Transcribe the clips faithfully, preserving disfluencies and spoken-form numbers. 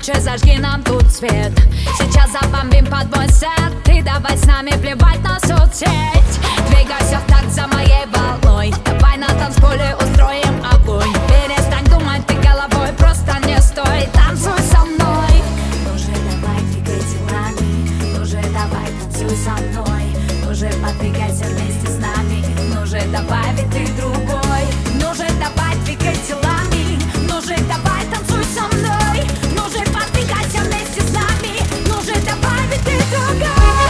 ночи, зажги нам тут свет. Сейчас забомбим под мой сет. Ты давай с нами, плевать на соцсеть. Двигайся в такт за моей волной. Давай на танцполе устроим огонь. Перестань думать ты головой, просто не стой. Танцуй со мной. Ну же давай, двигай телами. Ну же давай, танцуй со мной. Ну же подвигайся вместе с нами. Ну же давай, ведь ты другой. Ну же давай, двигай телами. Ну же давай, танцуй со мной. Ну же подвигайся вместе с нами. Ну же давай, ведь ты другой.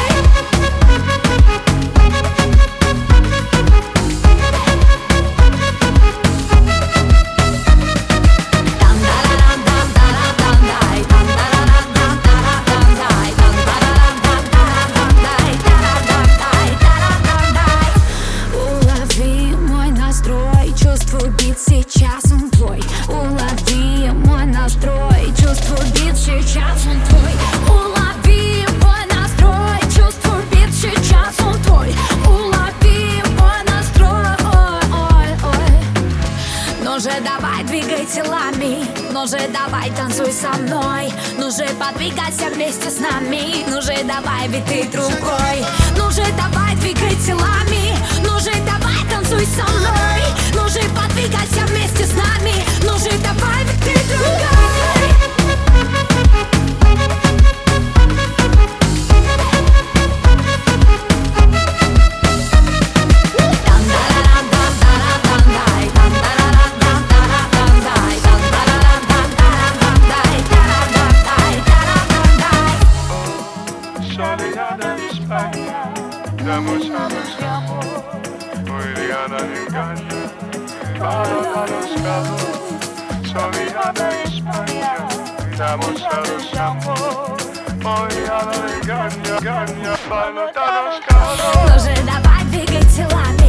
Сейчас он твой, улови мой настрой, чувствую бит, сейчас он твой, улови мой настрой, чувствую бит, сейчас он твой, улови мой настрой, ой, ой, ой. Ну же давай, двигай телами, ну же давай, танцуй со мной, ну же подвигайся вместе с нами, ну же давай, ведь ты другой, ну же давай, двигай телами, ну же давай, танцуй со мной, ну же подвигайся вместе с нами, ну же давай, ведь ты другой. Soleada de España, damos a los amor, muy ligada de engaño, para daros calor. Soleada de España, damos a los amor, muy ligada de engaño, engaño, para daros calor. Ну же давай, двигай телами.